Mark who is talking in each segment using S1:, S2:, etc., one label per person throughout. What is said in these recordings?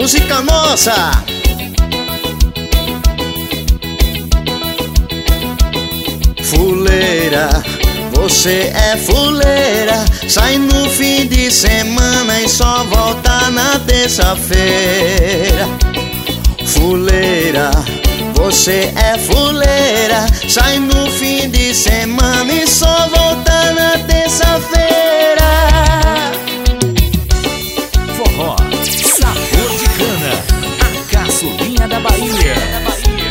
S1: música nossa. Fuleira, você é fuleira, sai no fim de semana e só volta na terça-feira. Fuleira, você é fuleira, sai no fim de semana e só volta na terça-feira.
S2: Forró, sabor de cana, a caçulinha da Bahia.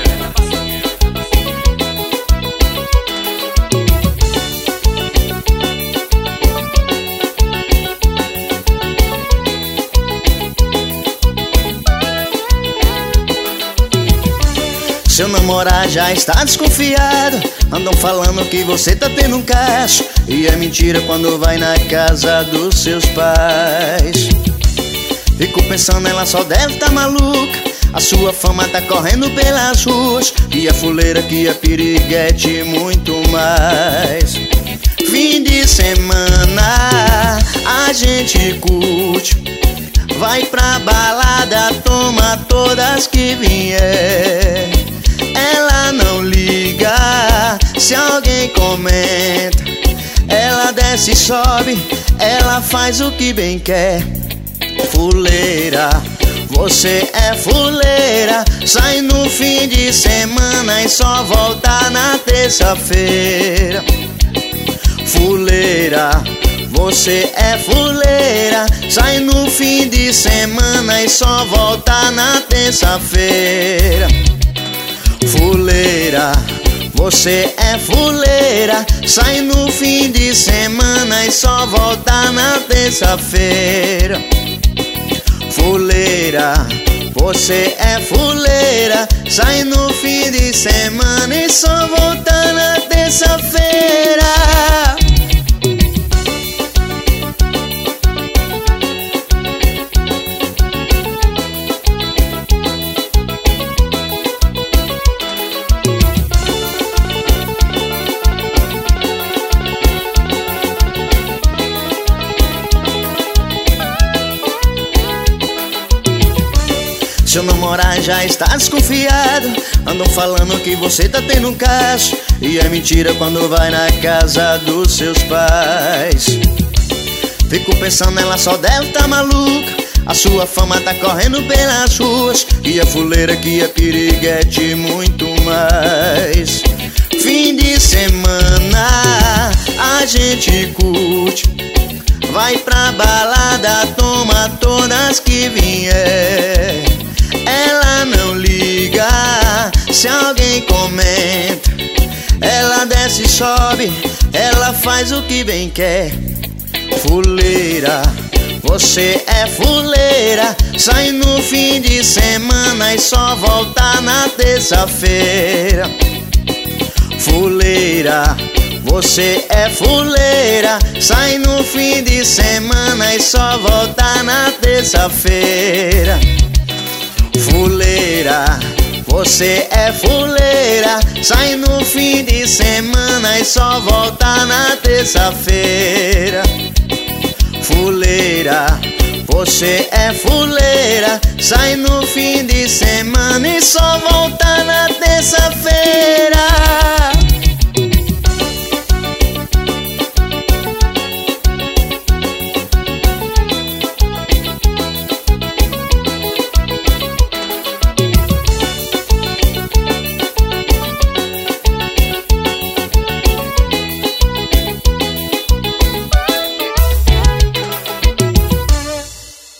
S1: Seu namorado já está desconfiado, andam falando que você tá tendo um cacho, e é mentira quando vai na casa dos seus pais. Fico pensando, ela só deve tá maluca, a sua fama tá correndo pelas ruas, e a fuleira que é piriguete muito mais. Fim de semana a gente curte, vai pra balada, toma todas que vier. Ela não liga se alguém comenta, ela desce e sobe, ela faz o que bem quer. Fuleira, você é fuleira, sai no fim de semana e só volta na terça-feira. Fuleira, você é fuleira, sai no fim de semana e só volta na terça-feira. Fuleira, você é fuleira, sai no fim de semana e só volta na terça-feira. Fuleira, você é fuleira, sai no fim de semana e só volta na terça-feira. Seu namorado já está desconfiado, andam falando que você tá tendo um cacho, e é mentira quando vai na casa dos seus pais. Fico pensando, ela só deve tá maluca, a sua fama tá correndo pelas ruas, e a fuleira que é piriguete muito mais. Fim de semana a gente curte, vai pra balada, toma todas que vier. Ela não liga se alguém comenta, ela desce e sobe, ela faz o que bem quer. Fuleira, você é fuleira, sai no fim de semana e só volta na terça-feira. Fuleira, você é fuleira, sai no fim de semana e só volta na terça-feira. Fuleira, você é fuleira, sai no fim de semana e só volta na terça-feira. Fuleira, você é fuleira, sai no fim de semana e só volta na terça-feira.